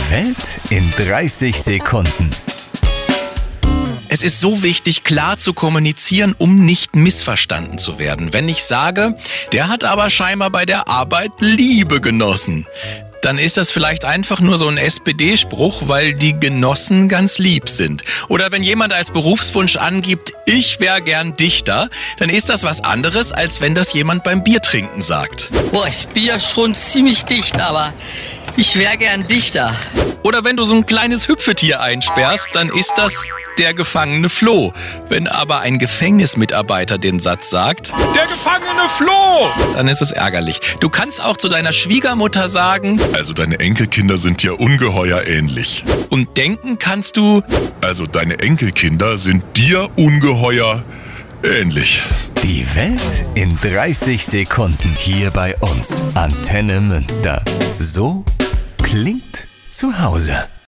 Die Welt in 30 Sekunden. Es ist so wichtig, klar zu kommunizieren, um nicht missverstanden zu werden. Wenn ich sage, der hat aber scheinbar bei der Arbeit Liebe genossen, dann ist das vielleicht einfach nur so ein SPD-Spruch, weil die Genossen ganz lieb sind. Oder wenn jemand als Berufswunsch angibt, ich wäre gern Dichter, dann ist das was anderes, als wenn das jemand beim Biertrinken sagt. Boah, ich bin ja schon ziemlich dicht, aber ich wäre gern Dichter. Oder wenn du so ein kleines Hüpfetier einsperrst, dann ist das der gefangene Floh. Wenn aber ein Gefängnismitarbeiter den Satz sagt, der gefangene Floh, dann ist es ärgerlich. Du kannst auch zu deiner Schwiegermutter sagen, Also deine Enkelkinder sind dir ungeheuer ähnlich. und denken kannst du, Also deine Enkelkinder sind dir ungeheuer ähnlich. Die Welt in 30 Sekunden hier bei uns. Antenne Münster. So klingt zu Hause.